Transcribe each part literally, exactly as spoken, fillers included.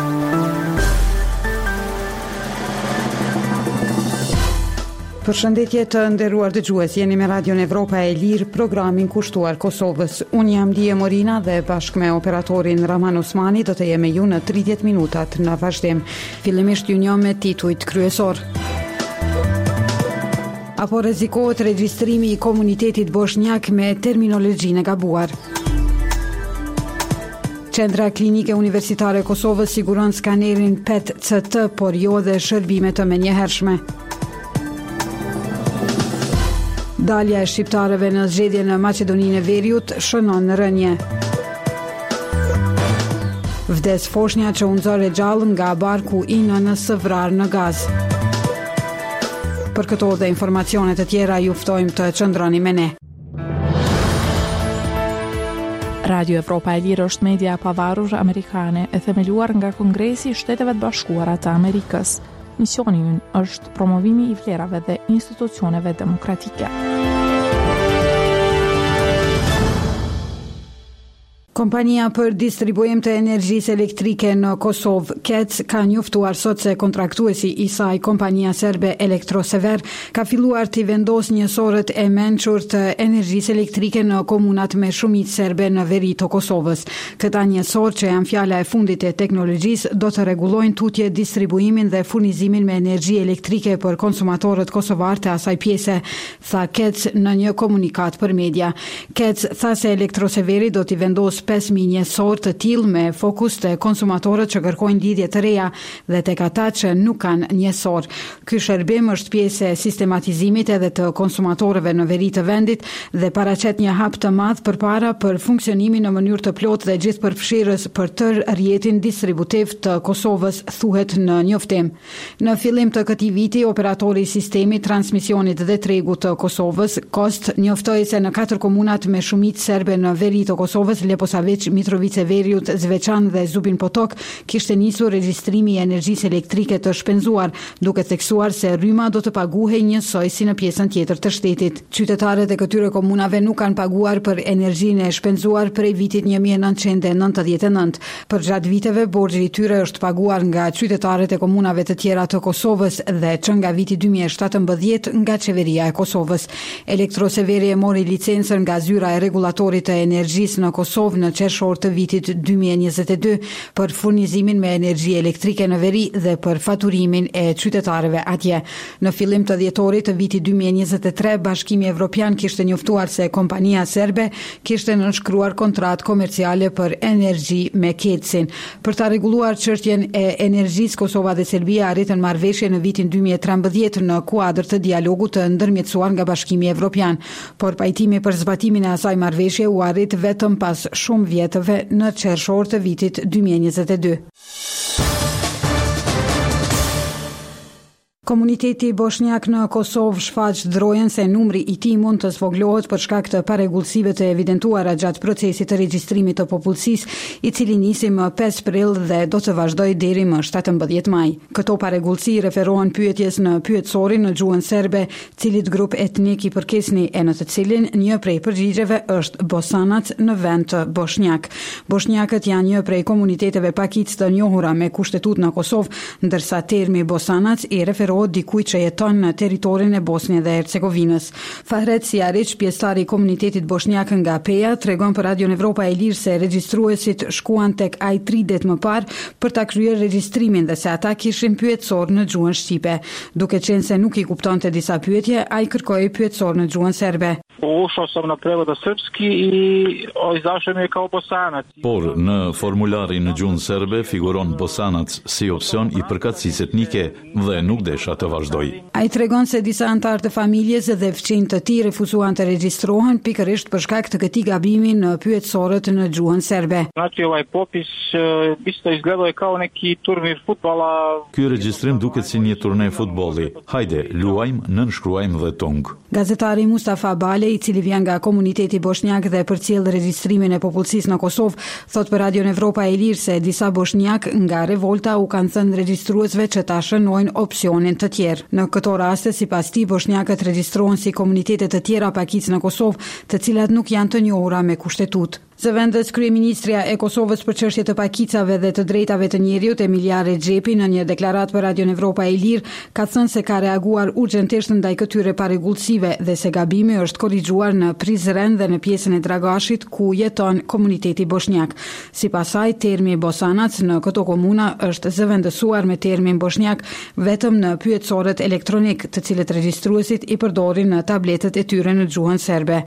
Përshëndetje të nderuar dëgjues, jeni me Radion Evropa e Lirë, programin kushtuar Kosovës. Unë jam Dije Morina dhe bashkë me operatorin Raman Osmani do të jemi ju në tridhjetë minutat në vazhdim. Fillimisht ju njoh me titujt kryesor. Apo rrezikohet regjistrimi i komunitetit bosnjak me terminologjinë e gabuar? Qendra Klinike Universitare e Kosovës siguron skanerin P E T C T, por jo dhe shërbime të menjëhershme. Dalja e shqiptarëve në zgjedhje në Maqedoninë e Veriut shënon rënje. Vdes foshnja që u nxorë gjallë nga barku i nënës së vrarë në Gaz. Për këto dhe informacione të tjera ju ftojmë të qëndroni me ne. Radio Evropa e Lirë është media e pavarur amerikane e themeluar nga Kongresi i Shteteve të Bashkuara të Amerikës. Misioni ynë është promovimi i vlerave dhe institucioneve demokratike. Kompania për distribuim të energjisë elektrike në Kosovë, K E C, ka njoftuar sot se kontraktuesi i saj, kompania serbe Elektrosever, ka filluar të vendos njësorët e mençur të energjisë elektrike në komunat me shumicë serbe në veri të Kosovës. Këta njësor, që janë fjala e fundit e teknologjisë, do të rregullojnë tutje distribuimin dhe furnizimin me energji elektrike për konsumatorët kosovar të asaj pjese, tha K E C në një komunikat për media. K E C tha se Elektroseveri do t'i vendos pesë mijë njësor të tillë me fokus të konsumatorët që kërkojnë lidhje të reja dhe tek ata që nuk kanë njësor. Ky shërbim është pjesë e sistematizimit edhe të konsumatorëve në veri të vendit dhe paraqet një hap të madh përpara për funksionimin në mënyrë të plotë dhe gjithëpërfshirës për tërë rrjetin distributiv të Kosovës, thuhet në njoftim. Në fillim të këtij viti, operatori i sistemit transmisionit dhe tregut të Kosovës, Kost, njoftoi se në katër komunat me shumicë serbe në veri të Kosovës, Leposavić, Mitrovica e Veriut, Zveçan dhe Zubin Potok, kishte nisur regjistrimi i energjisë elektrike të shpenzuar, duke theksuar se rryma do të paguhej njësoj si në pjesën tjetër të shtetit. Qytetarët e këtyre komunave nuk kanë paguar për energjinë e shpenzuar prej vitit një mijë e nëntëqind e nëntëdhjetë e nëntë. Për gjatë viteve, borxhi i tyre është paguar nga qytetarët e komunave të tjera të Kosovës dhe që nga viti dy mijë e shtatëmbëdhjetë nga qeveria e Kosovës. Elektroseveri e mori licencën nga zyra e rregullatorit të energjisë në Kosovë në qershor të vitit dy mijë e njëzet e dy për furnizimin me energji elektrike në veri dhe për faturimin e qytetarëve atje. Në fillim të dhjetorit të vitit dy mijë e njëzet e tre, Bashkimi Evropian kishte njoftuar se kompania serbe kishte nënshkruar kontratë komerciale për energji me K E C-in. Për ta rregulluar çështjen e energjisë, Kosova dhe Serbia arritën marrëveshje në vitin dy mijë e trembëdhjetë në kuadër të dialogut të ndërmjetësuar nga Bashkimi Evropian, por pajtimi për zbatimin e asaj marrëveshje u arrit vetëm pas shumë vjetëve në qershor të vitit dy mijë e njëzet e dy. Komuniteti bosnjak në Kosovë shfaq drojën se numri i tij mund të zvoglohet për shkak të parregullsive të evidentuara gjatë procesit të regjistrimit të popullsisë, i cili nisi më pesë prill dhe do të vazhdojë deri më shtatëmbëdhjetë maj. Këto parregullsi referohen pyetjes në pyetësorin në gjuhën serbe, cilit grup etnik i përkesni e në të cilin një prej përgjigjeve është Bosanac në vend të bosnjak. Bosnjakët janë një prej komuniteteve pakicë të njohura me kushtetutë në Kosovë, ndërsa termi Bosanac i referohet dikujt që jeton në territorin e Bosnjë dhe Hercegovinës. Fahret Siariç, pjesëtar i komunitetit bosnjak nga Peja, tregon për Radion Evropa e Lirë se regjistruesit shkuan tek ai tri ditë më parë për ta kryer regjistrimin dhe se ata kishin pyetësor në gjuhën shqipe. Duke qenë se nuk i kuptonte disa pyetje, ai kërkoi pyetësor në gjuhën serbe. Ušao sam na prevod srpski i izašao mi je kao Bosanac. Por në formularin në gjuhën serbe figuron Bosanac si opsion i përkatësisë etnike dhe nuk desha të vazhdoj. Ai tregon se disa anëtar të familjes dhe fëmijët të tij refuzuan të regjistrohen pikërisht për shkak të këtij gabimi në pyetësorët në gjuhën serbe. Znači ovaj popis isto izgledao je kao neki turnir fudbala. Ky regjistrim duket si një turne futbolli. Hajde, luajmë, nënshkruajmë dhe tung. Gazetari Mustafa Bale, i cili vjen nga komuniteti bosnjak dhe përcjell regjistrimin e popullsisë në Kosovë, thot për Radion Evropa e Lirë se disa bosnjak nga revolta u kanë thënë regjistruesve që ta shënojnë opsionin të tjerë. Në këto raste, sipas tij, bosnjakët regjistrohen si komunitete të tjera pakicë në Kosovë, të cilat nuk janë të njohura me kushtetutë. Zëvendës kryeministria e Kosovës për çështje të pakicave dhe të drejtave të njeriut, Emilia Rexhepi, në një deklaratë për Radion Evropa e Lirë, ka thënë se ka reaguar urgjentisht ndaj këtyre parregullsive dhe se gabimi është korrigjuar në Prizren dhe në pjesën e Dragashit ku jeton komuniteti bosnjak. Sipas saj, termi Bosanac në këto komuna është zëvendësuar me termin bosnjak vetëm në pyetësorët elektronik, të cilët regjistruesit i përdorin në tabletët e tyre në gjuhën serbe.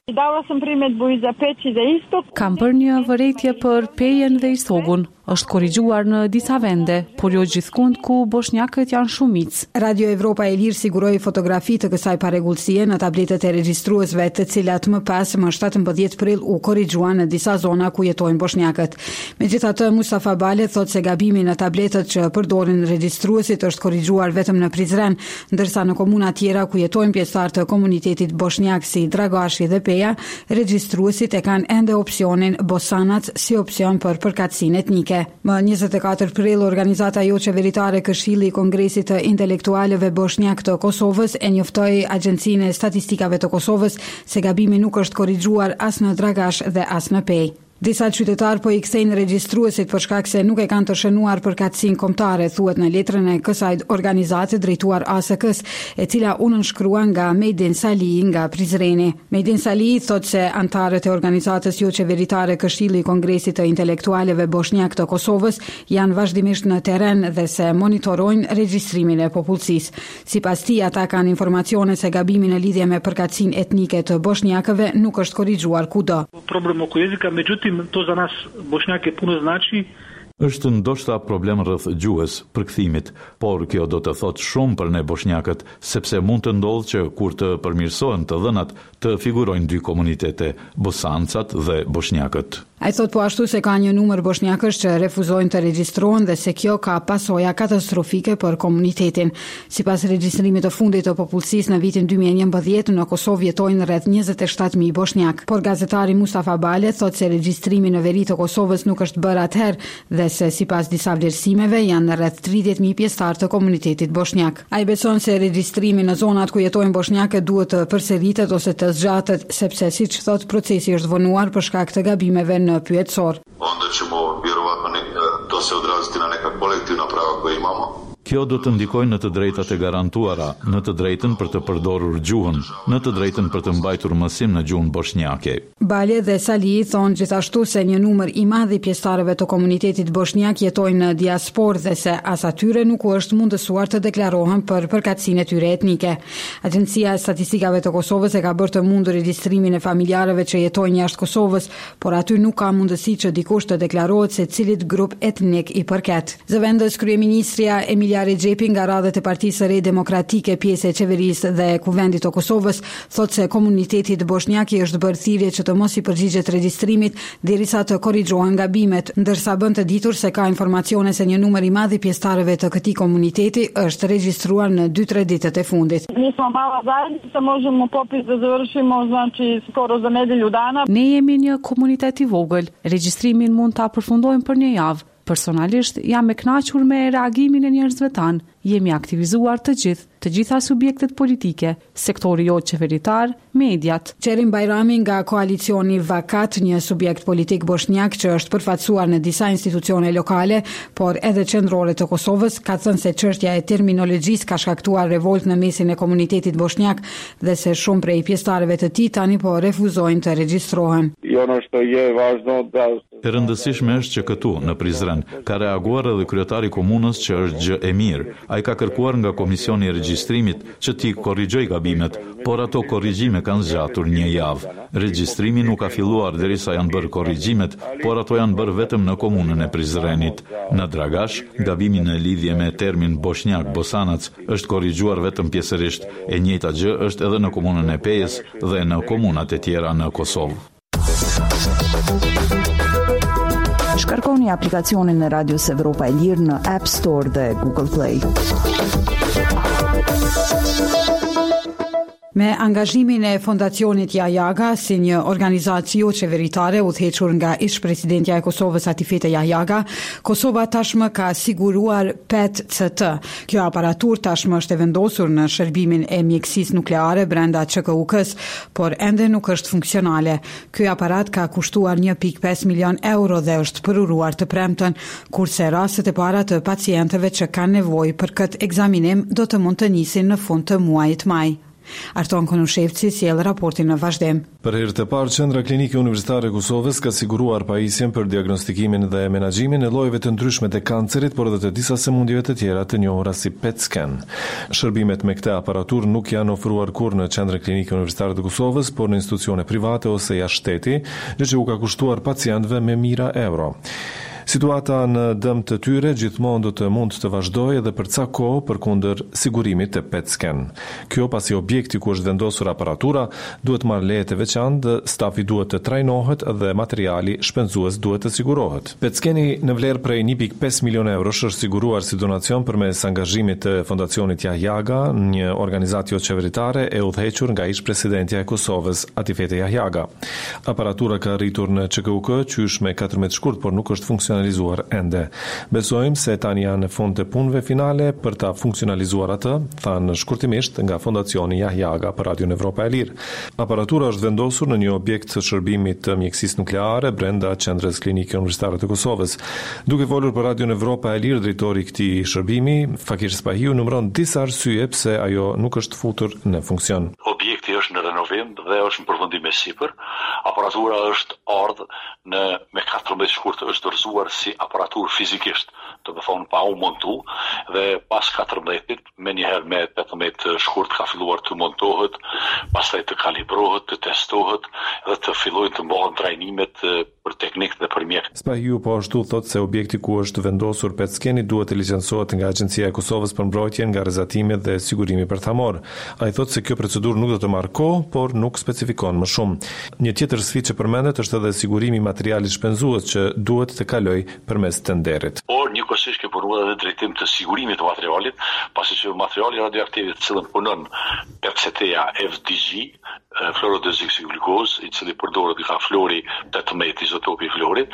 Kam për një vërejtje për Pejen dhe Istogun. Është korrigjuar në disa vende, por jo gjithkund ku bosnjakët janë shumicë. Radio Evropa e Lirë siguroi fotografi të kësaj parregullësie në tabletët e regjistruesve, të cilat më pas më shtatëmbëdhjetë prill u korrigjuan në disa zona ku jetojnë bosnjakët. Megjithatë, Mustafa Bale thotë se gabimi në tabletët që përdorin regjistruesit është korrigjuar vetëm në Prizren, ndërsa në komuna tjera ku jetojnë pjesëtarë të komunitetit bosnjak si Dragashi dhe Peja, regjistruesit e kanë ende opsionin Bosanac si opsion për përkatësinë etnike. Më njëzet e katër prill, organizata jo qeveritare Këshilli i Kongresit të Intelektualëve Bosnjak të Kosovës e njoftoi Agjencinë e Statistikave të Kosovës se gabimi nuk është korrigjuar as në Dragash dhe as në Pej. Disa qytetar po i kthejnë regjistruesit për shkak se nuk e kanë të shënuar përkatësinë kombëtare, thuhet në letrën e kësaj organizate drejtuar A S K-s, e cila u nënshkrua nga Mejdin Sali nga Prizreni. Mejdin Sali thotë se antarët e organizatës jo qeveritare Këshilli i Kongresit të Intelektualëve Bosnjak të Kosovës janë vazhdimisht në terren dhe se monitorojnë regjistrimin e popullsisë. Sipas tij, ata kanë informacione se gabimi në lidhje me përkatësinë etnike të bosnjakëve nuk është korrigjuar kudo. Problem oko jezika, međutim to za nas Bošnjake puno znači. Është ndoshta problem rreth gjuhës, përkthimit, por kjo do të thotë shumë për ne bosnjakët, sepse mund të ndodhë që kur të përmirësohen të dhënat, të figurojnë dy komunitete, bosancat dhe bosnjakët. Ai thot po ashtu se ka një numër bosnjakësh që refuzojnë të regjistrohen dhe se kjo ka pasoja katastrofike për komunitetin. Sipas regjistrimit të fundit të popullsisë në vitin dy mijë e njëmbëdhjetë, në Kosovë jetojnë rreth njëzet e shtatë mijë bosnjak. Por gazetari Mustafa Bale thot se regjistrimi në veri të Kosovës nuk është bërë atëherë dhe se sipas disa vlerësimeve janë rreth tridhjetë mijë pjesëtar të komunitetit bosnjak. Ai beson se regjistrimi në zonat ku jetojnë bosnjakët duhet të përsëritet ose të zgjatet, sepse siç thot procesi është vonuar për shkak të gabimeve në pyetësor. Onda ćemo vjerovatno to se odraziti na neka kolektivna prava koja imamo. Kjo do të ndikojë në të drejtat e garantuara, në të drejtën për të përdorur gjuhën, në të drejtën për të mbajtur mësim në gjuhën bosnjake. Bale dhe Sali thonë gjithashtu se një numër i madh i pjesëtarëve të komunitetit bosnjak jetojnë në diasporë dhe se as atyre nuk u është mundësuar të deklarohen për përkatësinë e tyre etnike. Agjencia e Statistikave të Kosovës e ka bërë të mundur regjistrimin e familjarëve që jetojnë jashtë Kosovës, por aty nuk ka mundësi që dikush të deklarohet se cilit grup etnik i përket. Zëvendës kryeministria Emilia Rexhepi nga radhët e Partisë së Re Demokratike, pjesë e qeverisë dhe kuvendit të Kosovës, thotë se komuniteti bosnjak i është bërë thirrje që të mos i përgjigjet regjistrimit derisa të korrigjohen gabimet, ndërsa bën të ditur se ka informacione se një numër i madh i pjesëtarëve të këtij komuniteti është regjistruar në dy tre ditët e fundit. Mi smo mala zajednica, možemo popis da završimo, znači skoro za nedelju dana. Ne jemi një komunitet i vogël. Regjistrimin mund ta përfundojmë për një javë. Personalisht jam e kënaqur me reagimin e njerëzve tanë. Jemi aktivizuar të gjithë, të gjitha subjektet politike, sektori jo qeveritar, mediat. Qerim Bajrami nga koalicioni Vakat, një subjekt politik bosnjak që është përfaqësuar në disa institucione lokale, por edhe qendrore të Kosovës, ka thënë se çështja e terminologjisë ka shkaktuar revolt në mesin e komunitetit bosnjak dhe se shumë prej pjesëtarëve të tij tani po refuzojnë të regjistrohen. E rëndësishme është që këtu, në Prizren, ka reaguar edhe kryetari komunës që është gjë e mirë. Ai ka kërkuar nga komisioni i regjistrimit që t'i korrigjoj gabimet, por ato korrigjime kanë zgjatur një javë. Regjistrimi nuk ka filluar derisa janë bërë korrigjimet, por ato janë bërë vetëm në komunën e Prizrenit. Në Dragash, gabimi në lidhje me termin bosnjak Bosanac është korrigjuar vetëm pjesërisht. E njëjta gjë është edhe në komunën e Pejës dhe në komunat e tjera në Kosovë. Shkarkoni aplikacionin e Radios Evropa e Lirë në App Store dhe Google Play. Me angazhimin e fondacionit Jahjaga si një organizatë jo qeveritare udhëhequr nga ish-presidentja e Kosovës Atifete Jahjaga, Kosova tashmë ka siguruar P E T C T. Kjo aparatur tashmë është e vendosur në shërbimin e mjekësisë nukleare brenda Q K U K-s, por ende nuk është funksionale. Ky aparat ka kushtuar një pikë pesë milion euro dhe është përuruar të premten, kurse rastet e para të pacientëve që kanë nevojë për këtë ekzaminim do të mund të nisin në fund të muajit maj. Arton Konushevci sjell raportin në vazhdim. Për herë të parë, Qendra Klinike Universitare e Kosovës ka siguruar pajisjen për diagnostikimin dhe menaxhimin e llojeve të ndryshme të kancerit, por edhe të disa sëmundjeve të tjera të njohura si P E T scan. Shërbimet me këtë aparatur nuk janë ofruar kurrë në Qendrën Klinike Universitare të Kosovës, por në institucione private ose jashtë shteti, gjë që u ka kushtuar pacientëve me mijëra euro. Situata në dëm të tyre gjithmonë do të mund të vazhdojë edhe për ca kohë përkundër sigurimit të P E T scan. Kjo pasi objekti ku është vendosur aparatura duhet marrë leje të veçantë, stafi duhet të trajnohet dhe materiali shpenzues duhet të sigurohet. P E T scani në vlerë prej një pikë pesë milion euro është siguruar si donacion përmes angazhimit të fondacionit Jahjaga, një organizatë jo qeveritare e udhëhequr nga ish-presidentja e Kosovës Atifete Jahjaga. Aparatura ka arritur në Q K U K qysh me katërmbëdhjetë shkurt, por nuk është funksionalizuar ende. Besojmë se tani janë në fund të punëve finale për ta funksionalizuar atë, thanë shkurtimisht nga Fondacioni Jahjaga për Radion Evropa e Lirë. Aparatura është vendosur në një objekt të shërbimit të mjekësisë nukleare brenda Qendrës Klinike Universitare të Kosovës. Duke folur për Radion Evropa e Lirë, drejtori i këtij shërbimi, Fakir Spahiu, numëron disa arsye pse ajo nuk është futur në funksion. Objekti është në renovim dhe është në përfundim me sipër. Aparatura është ardhur në me katërmbëdhjetë shkurt është dorëzuar si aparatur fizikisht, të më thonë pa u montu, dhe pas katërmbëdhjetit, me njëherë me tetëmbëdhjetë shkurt ka filluar të montohet, pastaj të kalibrohet, të testohet dhe të fillojnë të mbohen trajnimet për teknikë dhe për mjek. Spahiu po ashtu thot se objekti ku është vendosur P E T scani duhet të licencohet nga Agjencia e Kosovës për mbrojtjen nga rrezatimet dhe sigurimi bërthamor. Ai thot se kjo procedurë nuk do të marrë kohë, por nuk specifikon më shumë. Një tjetër sfidë që përmendet është edhe sigurimi i materialit shpenzues që duhet të kaloj përmes tenderit. Por njëkohësisht ke punuar edhe drejtim të sigurimit të materialit, pasi që materiali radioaktiv i cili punon P C T-ja F D G, fluorodeoksyglukozë, i cili përdoret nga flori tetëmbëdhjetë, izotopi i florit,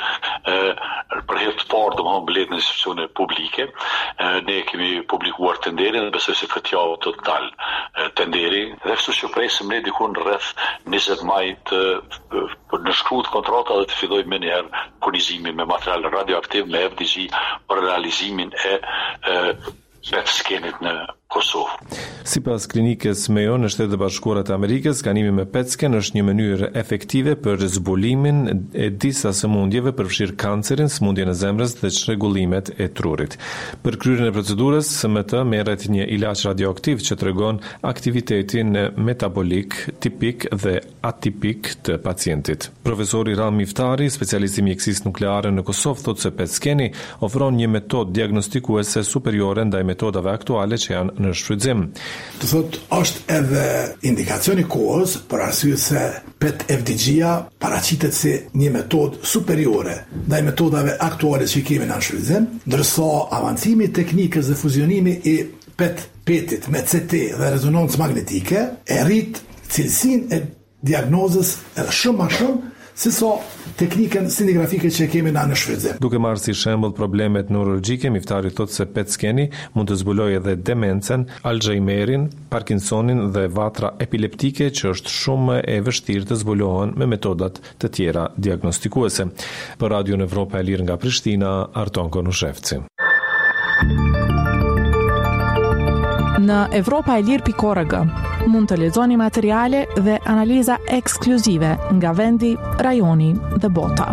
për herë të parë domethënë mbledh në institucione publike. Ne kemi publikuar tenderin dhe besoj se këtë javë total tenderi, dhe kështu që presim ne diku rreth njëzet maj të në shkruajt kontrata dhe të fillojmë me njëherë furnizimin me material radioaktiv me F D G për realizimin e P E T scanit në Kosovë. Sipas klinikës Mayo në Shtetet e Bashkuara të Amerikës, skanimi me P E T scan është një mënyrë efektive për zbulimin e disa sëmundjeve, përfshirë kancerin, sëmundjen e zemrës dhe çrregullimet e trurit. Për kryerjen e procedurës, S M T merret një ilaç radioaktiv që tregon aktivitetin metabolik tipik dhe atipik të pacientit. Profesori Rami Iftari, specialist i mjekësisë nukleare në Kosovë, thotë se P E T scani ofron një metodë diagnostikuese superiore ndaj metodave aktuale që janë në shfrytëzim. Të thot, është edhe indikacioni kohës për arsye se P E T F D G-ja paraqitet si një metodë superiore ndaj metodave aktuale që kemi në shfrytëzim, ndërsa avancimi i teknikës dhe fuzionimi i P E T-it me C T dhe rezonancë magnetike e rrit cilësinë e diagnozës edhe shumë më shumë se sa teknikën scintigrafike që kemi na në shfrytëzim. Duke marrë si shembull problemet neurologjike, Miftari thotë se P E T scani mund të zbulojë edhe demencën, Alzheimerin, Parkinsonin dhe vatra epileptike që është shumë e vështirë të zbulohen me metodat të tjera diagnostikuese. Për Radion Evropa e Lirë nga Prishtina, Arton Konushevci. Në Evropa e Lirë pikë org mund të lexoni materiale dhe analiza ekskluzive nga vendi, rajoni dhe bota.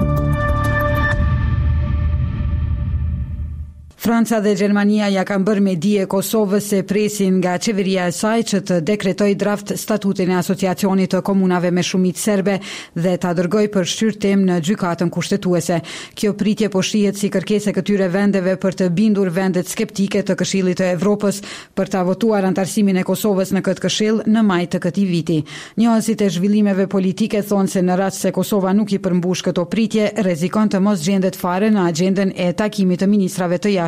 Franca dhe Gjermania ja kanë bërë me dije Kosovës se presin nga qeveria e saj që të dekretoj draft statutin e asociacionit të komunave me shumicë serbe dhe ta dërgoj për shqyrtim në gjykatën kushtetuese. Kjo pritje po shihet si kërkesë e këtyre vendeve për të bindur vendet skeptike të Këshillit të Evropës për ta votuar antarësimin e Kosovës në këtë këshill në maj të këtij viti. Njohësit e zhvillimeve politike thonë se në rast se Kosova nuk i përmbush këto pritje, rrezikon të mos gjendet fare në agjendën e takimit të ministrave të jashtëm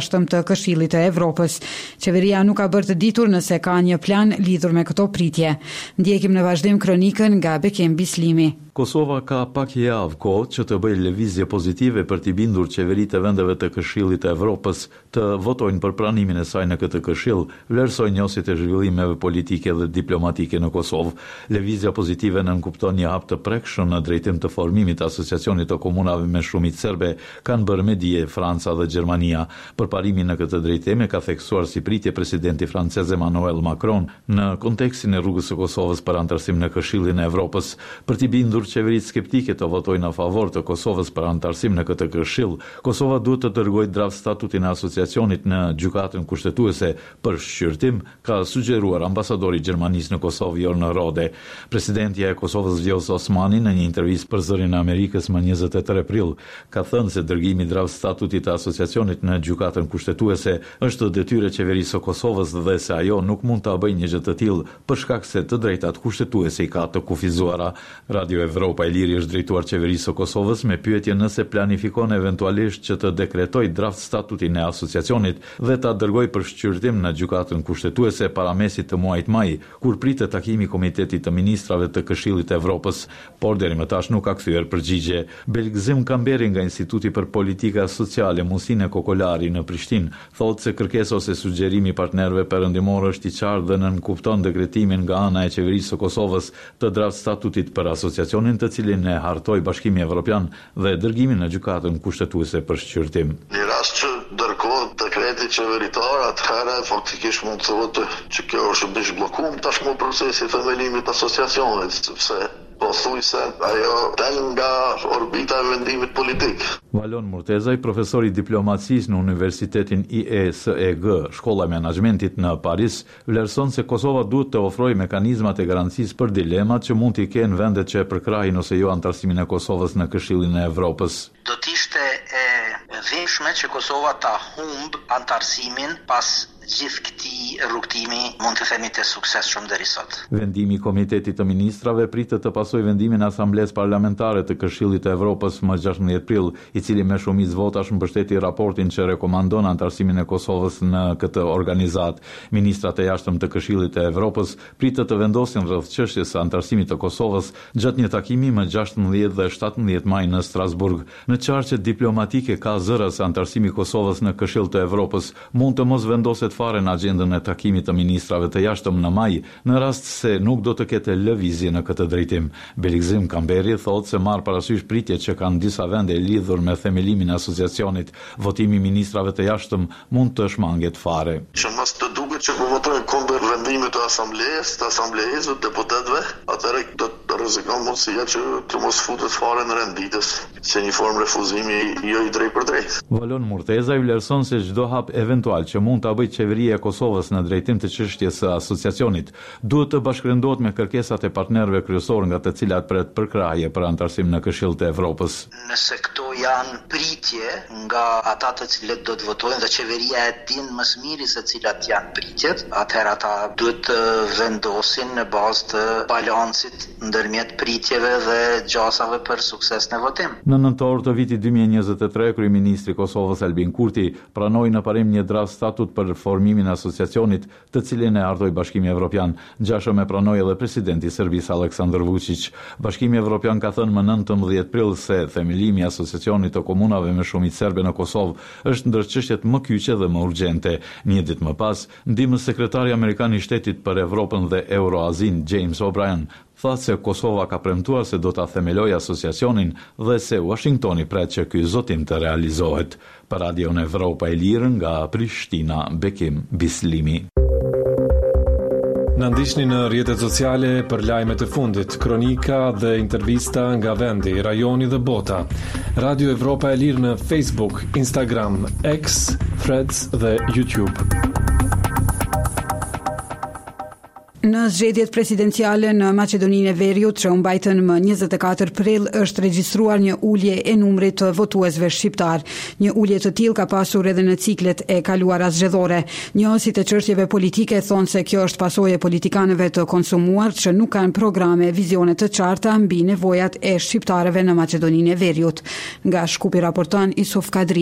jashtëm të Këshillit të Evropës. Qeveria nuk ka bërë të ditur nëse ka një plan lidhur me këto pritje. Ndjekim në vazhdim kronikën nga Bekim Bislimi. Kosova ka pak javë kohë që të bëjë lëvizje pozitive për t'i bindur qeveritë e vendeve të Këshillit të Evropës të votojnë për pranimin e saj në këtë këshill, vlerësoi njësit e zhvillimeve politike dhe diplomatike në Kosovë. Lëvizja pozitive nënkupton një hap të prekshëm në drejtim të formimit të asociacionit të komunave me shumicë serbe, kanë bërë me dije Franca dhe Gjermania. Përparimin në këtë drejtim e ka theksuar si pritje presidenti francez Emmanuel Macron në kontekstin e rrugës së Kosovës për antarësim në Këshillin e Evropës. Për t'i bindur qeveritë skeptike të votojnë a favor të Kosovës për antarësim në këtë këshill, Kosova duhet të dërgojë draft statutin e asociacionit në gjykatën kushtetuese për shqyrtim, ka sugjeruar ambasadori i Gjermanisë në Kosovë Jorn Rode. Presidentja e Kosovës Vjosa Osmani në një intervistë për Zërin e Amerikës më njëzet e tre prill ka thënë se dërgimi i draft statutit të asociacionit në gjykatën kushtetuese është detyrë e qeverisë së Kosovës dhe se ajo nuk mund ta bëjë një gjë të tillë për shkak se të drejtat kushtetuese i ka të kufizuara. Radio Evropa e Liri është drejtuar qeverisë së Kosovës me pyetje nëse planifikon eventualisht që të dekretoj draft statutin e asociacionit dhe ta dërgoj për shqyrtim në gjykatën kushtetuese para mesit të muajit maj, kur pritet takimi Komitetit të Ministrave të Këshillit të Evropës, por deri më tash nuk ka kthyer përgjigje. Belgzim Kamberi nga Instituti për Politika Sociale Musine Kokolari në Prishtinë thotë se kërkesa ose sugjerimi i partnerëve perëndimor është i qartë dhe nënkupton dekretimin nga ana e qeverisë së Kosovës të draft statutit për asociacionin të cilin e hartoi Bashkimi Evropian dhe dërgimin në gjykatën kushtetuese për shqyrtim. Në rast që dërkohet dekreti qeveritar, atëherë faktikisht mund të thotë që kjo është bish bllokuar tashmë procesi i themelimit të asociacionit, sepse po thuj se ajo del nga orbita e vendimit politik. Valon Murtezaj, profesor i diplomacisë në Universitetin I E S E G, Shkolla e Menaxhmentit në Paris, vlerëson se Kosova duhet të ofrojë mekanizmat e garancisë për dilemat që mund t'i kenë vendet që e përkrahin ose jo antarësimin e Kosovës në Këshillin e Evropës. Do t'ishte e dhimbshme që Kosova ta humb antarësimin pas gjithë këtij rrugtimi, mund të themi të suksesshëm deri sot. Vendimi i Komitetit të Ministrave pritet të pasojë vendimin e Asamblesë Parlamentare të Këshillit të Evropës më gjashtëdhjetë prill, i cili me shumicë votash mbështeti raportin që rekomandon antarësimin e Kosovës në këtë organizat. Ministrat e jashtëm të Këshillit të Evropës pritet të vendosin rreth çështjes së antarësimit të Kosovës gjatë një takimi më gjashtëdhjetë dhe shtatëdhjetë maj në Strasburg. Në çarqet diplomatike ka zëra se antarësimi i Kosovës në Këshill të Evropës mund të mos vendoset fare në agjendën e takimit të ministrave të jashtëm në maj, në rast se nuk do të ketë lëvizje në këtë drejtim. Belgzim Kamberi thotë se marr parasysh pritjet që kanë disa vende lidhur me themelimin e asociacionit, votimi i ministrave të jashtëm mund të shmanget fare. Që mos të duket që po votojnë kundër vendimit të asamblesë, të asamblesë, të deputetëve, atëherë do të rrezikon mundësia që të mos futet fare në renditës, se një formë refuzimi jo i drejtë për drejtë. Valon Murtezaj vlerëson se çdo hap eventual që mund ta bëjë qeveria e Kosovës në drejtim të çështjes së asociacionit duhet të bashkërëndohet me kërkesat e partnerëve kryesor nga të cilat pret përkrahje për antarësim në Këshill të Evropës. Nëse këto janë pritje nga ata të cilët do të votojnë dhe qeveria e din më së miri se cilat janë pritjet, atëherë ata duhet të vendosin në bazë të balancit ndërmjet pritjeve dhe gjasave për sukses në votim. Në nëntor të vitit dy mijë e njëzet e tre, kryeministri i Kosovës Albin Kurti pranoi në parim një draft statut për formimin e asociacionit, të cilin e ardhoi Bashkimi Evropian. Ngjashëm e pranoi edhe presidenti i Serbisë Aleksandar Vučić. Bashkimi Evropian ka thënë më nëntëmbëdhjetë prill se themelimi i asociacionit të komunave me shumicë serbe në Kosovë është ndër çështjet më kyçe dhe më urgjente. Një ditë më pas, ndihmës sekretari amerikan i shtetit për Evropën dhe Euroazin James O'Brien tha se Kosova ka premtuar se do ta themelojë asociacionin dhe se Washingtoni pret që ky zotim të realizohet. Për Radion Evropa e Lirë nga Prishtina, Bekim Bislimi. Na ndiqni në rrjetet sociale për lajmet e fundit, kronika dhe intervista nga vendi, rajoni dhe bota. Radio Evropa e Lirë në Facebook, Instagram, X, Threads dhe YouTube. Në zgjedhjet presidenciale në Maqedoninë e Veriut, që u mbajtën më njëzet e katër prill, është regjistruar një ulje e numrit të votuesve shqiptar. Një ulje të tillë ka pasur edhe në ciklet e kaluara zgjedhore. Njohësit e çështjeve politike thonë se kjo është pasojë e politikanëve të konsumuar që nuk kanë programe e vizione të qarta mbi nevojat e shqiptarëve në Maqedoninë e Veriut. Nga Shkupi raporton Isuf Kadriu.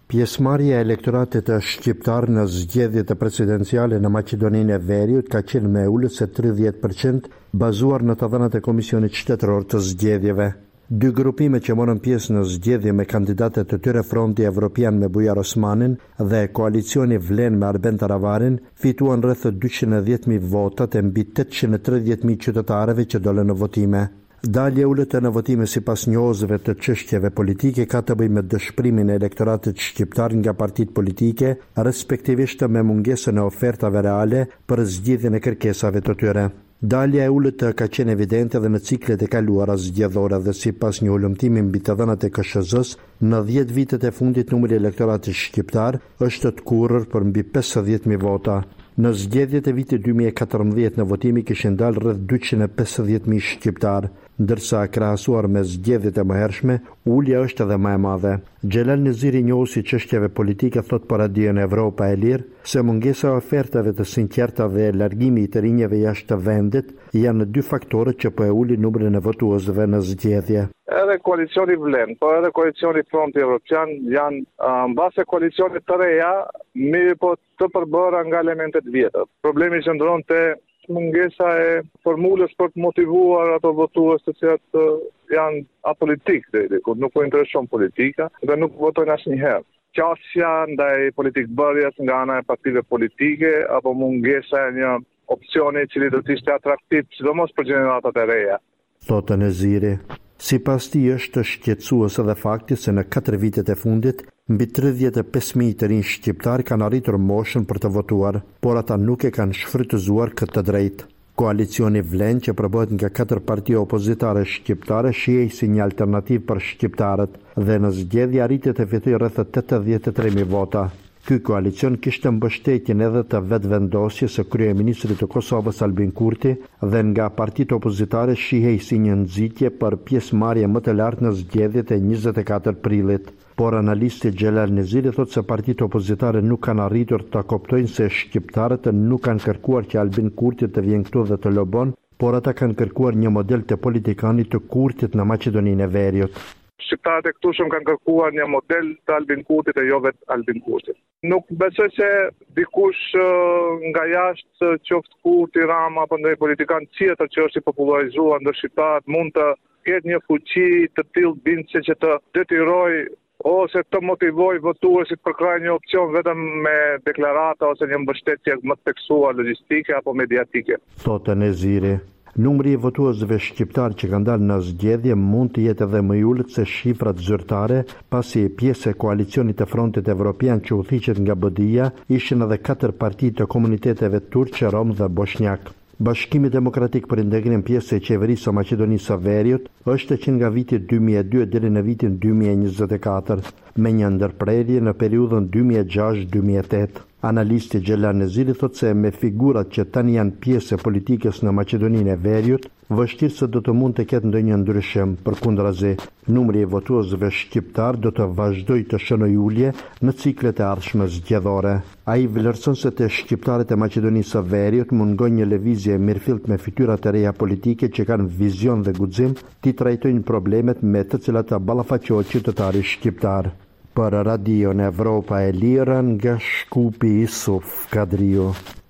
Pjesëmarrja e elektoratit të shqiptar në zgjedhjet presidenciale në Maqedoninë e Veriut ka qenë më e ulët se tridhjetë përqind, bazuar në të dhënat e Komisionit Shtetëror të Zgjedhjeve. Dy grupime që morën pjesë në zgjedhje me kandidatët të tyre Fronti Evropian me Bujar Osmanin dhe koalicioni Vlen me Arben Taravarin fituan rreth dyqind e dhjetë mijë vota të mbi tetëqind e tridhjetë mijë qytetarëve që dolën në votime. Dalja e ulët në votime sipas njohësve të çështjeve politike ka të bëjë me dëshpërimin e elektoratit shqiptar nga partitë politike, respektivisht me mungesën e ofertave reale për zgjidhjen e kërkesave të tyre. Dalja e ulët ka qenë evidente edhe në ciklet e kaluara zgjedhore dhe sipas një ulëmtimi mbi të dhënat e K S Z-s, në dhjetë vitet e fundit numri i elektoratit shqiptar është të kurrër për mbi pesëdhjetë mijë vota. Në zgjedhjet e vitit dy mijë e katërmbëdhjetë në votimi kishin dalë rreth dyqind e pesëdhjetë mijë shqiptar, ndërsa krahasuar me zgjedhjet e mëhershme, ulja është edhe më e madhe. Xhelal Neziri, njohuesi i çështjeve politike, thot për Radion Evropa e Lirë se mungesa e ofertave të sinqerta dhe largimi i të rinjeve jashtë vendit janë dy faktorët që po e ulin numrin e votuesve në zgjedhje. Edhe koalicioni Vlen, po edhe koalicioni Fronti Evropian janë mbase koalicionit të reja, mirë po të përbëra nga elementet vjetër. Problemi qëndron te mungesa e formulës për të motivuar ato votues të cilët janë apolitik, nuk po intereson politika dhe nuk votojnë asnjëherë. Qasja ndaj politikë bërjes nga ana e partive politike apo mungesa e një opsioni i cili do të ishte atraktiv sidomos për gjeneratat e reja. Thotë Neziri. Sipas tij është shqetësues edhe fakti se në katër vitet e fundit mbi tridhjetë e pesë mijë të rinj shqiptar kanë arritur moshën për të votuar, por ata nuk e kanë shfrytëzuar këtë drejtë. Koalicioni Vlen, që përbëhet nga katër parti opozitare shqiptare, shihej si një alternativë për shqiptarët dhe në zgjedhje arriti të fitojë rreth tetëdhjetë e tre mijë vota. Ky koalicion kishte mbështetjen edhe të vetëvendosjes së kryeministrit të Kosovës Albin Kurti dhe nga partitë opozitare shihej si një nxitje për pjesëmarrje më të lartë në zgjedhjet e njëzet e katër prillit. Por analisti Xhelal Neziri thotë se partitë opozitare nuk kanë arritur të kuptojnë se shqiptarët nuk kanë kërkuar që Albin Kurti të vjen këtu dhe të lobon, por ata kanë kërkuar një model të politikanit të Kurtit në Maqedoninë e Veriut. Shqiptarët e këtushëm kanë kërkuar një model të Albin Kurtit e jo vetë Albin Kurtit. Nuk besoj se dikush nga jashtë, qoftë Kurti, Rama apo ndonjë politikan tjetër që është i popularizuar ndër shqiptarët mund të ketë një fuqi të tillë bindse që të detyrojë ose të motivoj votuesit për kraj një opcion vetëm me deklarata ose një mbështetje më të theksuar logjistike apo mediatike. Thotë Neziri. Numri i votuesve shqiptar që kanë dalë në zgjedhje mund të jetë edhe më i ulët se shifrat zyrtare, pasi pjesë e koalicionit të Frontit Evropian që udhëhiqet nga B D-ja ishin edhe katër parti të komuniteteve turqe, rom dhe bosnjak. Bashkimi Demokratik për integrim pjesë e qeverisë së Maqedonisë së Veriut është që nga viti dy mijë e dy deri në vitin dy mijë e njëzet e katër, me një ndërprerje në periudhën dy mijë e gjashtë dy mijë e tetë. Analisti Xhelal Neziri thotë se me figurat që tani janë pjesë e politikës në Maqedoninë e Veriut, vështirë se do të mund të ketë ndonjë ndryshim. Përkundrazi, numri i votuesve shqiptar do të vazhdojë të shënojë ulje në ciklet e ardhshme zgjedhore. Ai vlerëson se te shqiptarët e Maqedonisë së Veriut mungon një lëvizje mirëfillt me fytyra të reja politike që kanë vizion dhe guxim të trajtojnë problemet me të cilat ballafaqohet qytetari shqiptar. Për Radion Evropa e Lirë nga Shkupi Isuf Kadriu.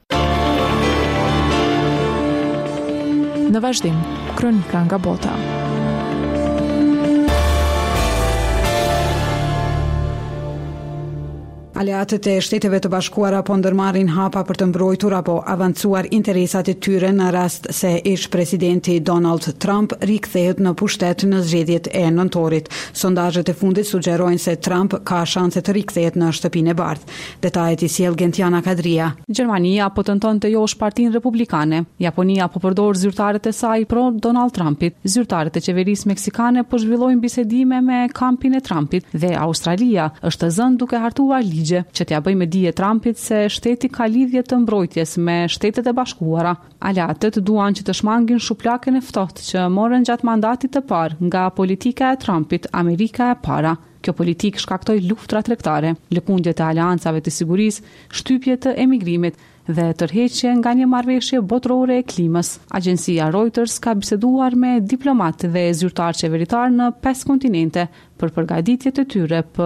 Në vazhdim, kronika nga bota. Aleatët e Shteteve të Bashkuara po ndërmarrin hapa për të mbrojtur apo avancuar interesat e tyre në rast se ish presidenti Donald Trump rikthehet në pushtet në zgjedhjet e nëntorit. Sondazhet e fundit sugjerojnë se Trump ka shanse të rikthehet në shtëpinë e bardhë. Detajet i sjell Gentiana Kadria. Gjermania po tenton të josh Partinë Republikane. Japonia po përdor zyrtarët e saj pro Donald Trumpit. Zyrtarët e qeverisë meksikane po zhvillojnë bisedime me kampin e Trumpit dhe Australia është zënë duke hartuar ligje që t'ja bëjë me dije Trumpit se shteti ka lidhje të mbrojtjes me Shtetet e Bashkuara. Aleatët duan që të shmangin shuplakën e ftohtë që morën gjatë mandatit të parë nga politika e Trumpit, Amerika e para. Kjo politikë shkaktoi luftra tregtare, lëkundjet e aleancave të sigurisë, shtypje të emigrimit dhe tërheqje nga një marrëveshje botërore e klimës. Agjencia Reuters ka biseduar me diplomatë dhe zyrtar qeveritar në pesë kontinente për përgatitjet e tyre për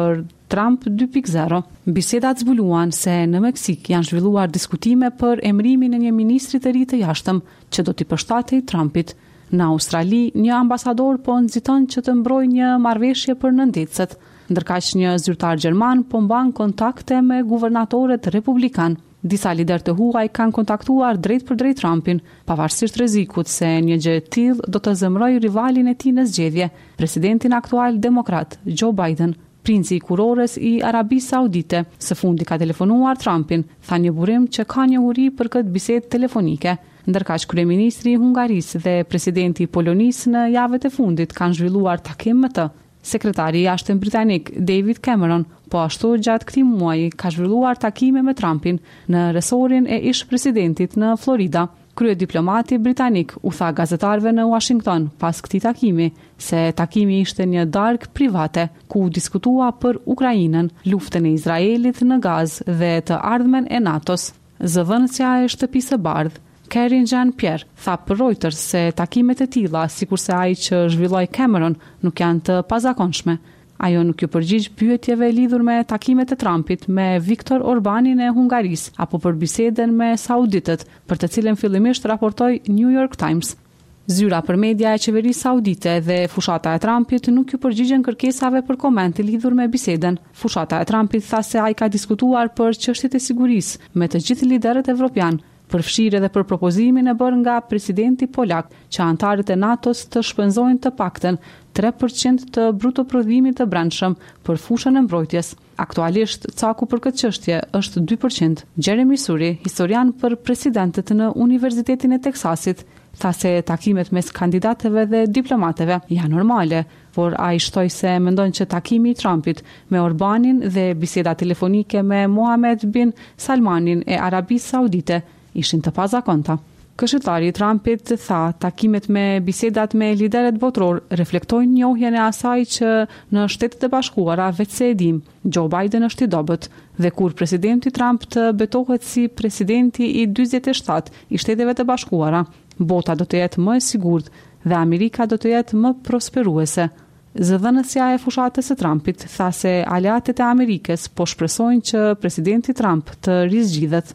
Trump dy pikë zero. Bisedat zbuluan se në Meksik janë zhvilluar diskutime për emrimin e një ministri të ri të jashtëm që do t'i përshtatej Trumpit. Në Australi, një ambasador po nxiton që të mbrojë një marrëveshje për nëndecët, ndërkaq një zyrtar gjerman po mban kontakte me guvernatorët republikan. Disa lider të huaj kanë kontaktuar drejt për drejt Trumpin, pavarësisht rrezikut se një gjë e tillë do të zemrojë rivalin e tij në zgjedhje, presidentin aktual demokrat Joe Biden. Princi i kurores i Arabisë Saudite së fundi ka telefonuar Trumpin, tha një burim që ka njohuri për këtë bisedë telefonike, ndërkaq kryeministri i Hungarisë dhe presidenti i Polonisë në javët e fundit kanë zhvilluar takim me të. Sekretari i jashtëm britanik David Cameron po ashtu gjatë këtij muaji ka zhvilluar takime me Trumpin në resorin e ish presidentit në Florida. Kryediplomati britanik u tha gazetarëve në Washington pas këtij takimi se takimi ishte një darkë private ku diskutua për Ukrainën, luftën e Izraelit në Gazë dhe të ardhmen e NATO-s. Zëvendësja e shtëpisë së bardhë Karine Jean-Pierre tha për Reuters se takimet e tilla, sikurse ai që zhvilloi Cameron, nuk janë të pazakonshme. Ajo nuk ju përgjigj pyetjeve lidhur me takimet e Trumpit me Viktor Orbanin e Hungarisë apo për biseden me sauditët, për të cilën fillimisht raportoi New York Times. Zyra për media e qeverisë saudite dhe fushata e Trumpit nuk ju përgjigjen kërkesave për komente lidhur me biseden. Fushata e Trumpit tha se ai ka diskutuar për çështjet e sigurisë me të gjithë liderët evropian, përfshirë edhe për propozimin e bërë nga presidenti polak që antarët e NATO-s të shpenzojnë të paktën tre përqind të bruto prodhimit të brendshëm për fushën e mbrojtjes. Aktualisht caku për këtë çështje është dy përqind. Jeremy Suri, historian për presidentët në Universitetin e Teksasit, tha se takimet mes kandidatëve dhe diplomatëve janë normale, por ai shtoi se mendon që takimi i Trumpit me Orbanin dhe biseda telefonike me Mohammed bin Salmanin e Arabisë Saudite ishin të pazakonta. Këshilltari i Trumpit tha takimet me bisedat me liderët botror reflektojnë njohjen e asaj që në Shtetet e Bashkuara vetë se e dim, Joe Biden është i dobët dhe kur presidenti Trump të betohet si presidenti i dyzet e shtatë i Shteteve të Bashkuara, bota do të jetë më e sigurt dhe Amerika do të jetë më prosperuese. Zëdhënësja e fushatës së Trumpit tha se aleatët e Amerikës po shpresojnë që presidenti Trump të rizgjidhet.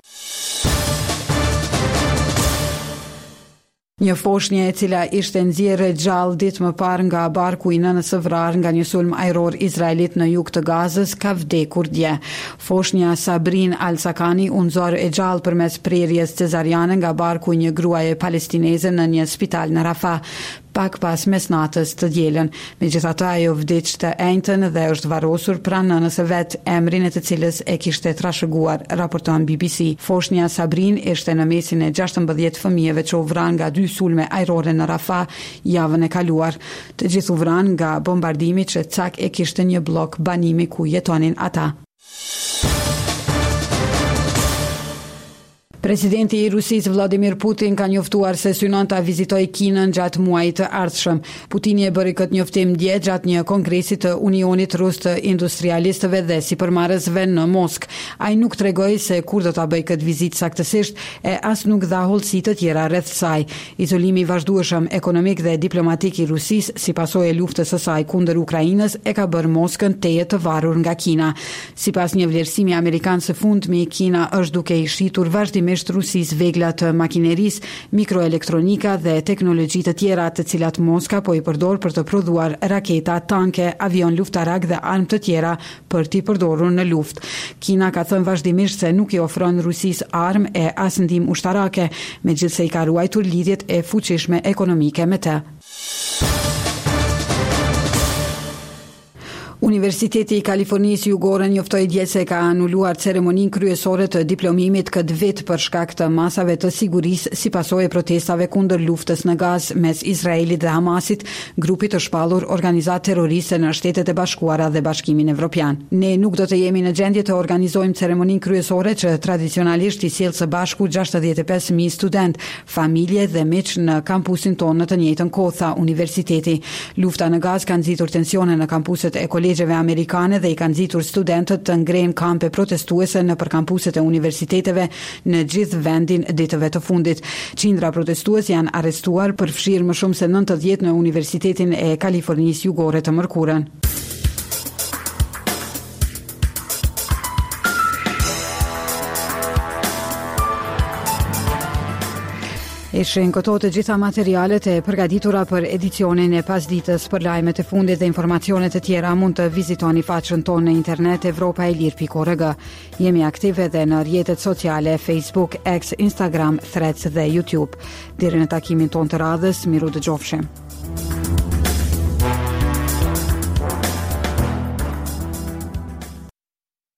Një foshnjë e cila ishte nxjerrë gjallë ditë më parë nga barku i nënës së vrarë nga një sulm ajror izraelit në jug të Gazës ka vdekur dje. Foshnja Sabrin Al-Sakani u nxorë e gjallë përmes prerjes cezariane nga barku i një gruaje palestineze në një spital në Rafah, pak pas mesnatës të dielën. Megjithatë ajo vdiq të enjtën dhe është varrosur pranë nënës së vet, emrin e të cilës e kishte trashëguar, raporton B B C. Foshnja Sabrin ishte në mesin e gjashtëmbëdhjetë fëmijëve që u vranë nga dy sulme ajrore në Rafah javën e kaluar. Të gjithë u vranë nga bombardimi që cak e kishte një blok banimi ku jetonin ata. Presidenti i Rusisë Vladimir Putin ka njoftuar se synon ta vizitojë Kinën gjatë muajit të ardhshëm. Putini e bëri këtë njoftim dje gjatë një kongresi të Unionit Rus të Industrialistëve dhe Sipërmarrësve në Moskë. Ai nuk tregoi se kur do ta bëjë këtë vizitë saktësisht e as nuk dha hollësi të tjera rreth saj. Izolimi i vazhdueshëm ekonomik dhe diplomatik i Rusisë si pasojë e luftës së saj kundër Ukrainës e ka bërë Moskën teje të varur nga Kina. Sipas një vlerësimi amerikan së fundmi, Kina është duke i shitur vazhdimisht Rusisë vegla të makinerisë, mikroelektronika dhe teknologji të tjera të cilat Moska po i përdor për të prodhuar raketa, tanke, avion luftarak dhe armë të tjera për t'i përdorur në luftë. Kina ka thënë vazhdimisht se nuk i ofron Rusisë armë e as ndihmë ushtarake, megjithse i ka ruajtur lidhjet e fuqishme ekonomike me të. Universiteti i Kalifornisë Jugore njoftoi dje se ka anuluar ceremoninë kryesore të diplomimit këtë vit për shkak të masave të sigurisë si pasojë e protestave kundër luftës në Gazë mes Izraelit dhe Hamasit, grupit të shpallur organizatë terroriste në Shtetet e Bashkuara dhe Bashkimin Evropian. Ne nuk do të jemi në gjendje të organizojmë ceremoninë kryesore që tradicionalisht i sjell së bashku gjashtëdhjetë e pesë mijë student, familje dhe miq në kampusin tonë në të njëjtën kohë, tha universiteti. Lufta në Gazë ka nxitur tensione në kampuset e kolegjeve amerikane dhe i kanë nxitur studentët të ngrejnë kampe protestuese në për kampuset e universiteteve në gjithë vendin ditëve të fundit. Qindra protestues janë arrestuar, përfshirë më shumë se nëntëdhjetë në Universitetin e Kalifornisë Jugore të mërkurën. Ishin këto të gjitha materialet e përgatitura për edicionin e pasditës. Për lajmet e fundit dhe informacione të tjera mund të vizitoni faqen tonë në internet evropa e lirë pikë org. Jemi aktiv edhe në rrjetet sociale Facebook, X, Instagram, Threads dhe YouTube. Deri në takimin tonë të radhës, miru dëgjofshim.